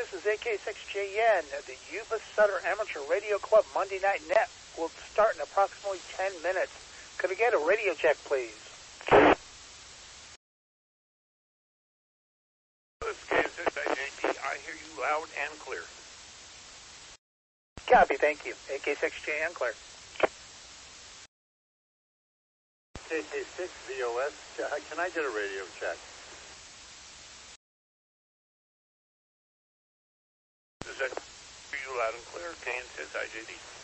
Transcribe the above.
this is AK6JN. The Yuba Sutter Amateur Radio Club Monday Night Net will start in approximately 10 minutes. Could I get a radio check, please? This is KSSIJD. I hear you loud and clear. Copy, thank you. AK6JN clear. KK6 VOS, can I get a radio check? Is that hear you loud and clear? KSSIJD.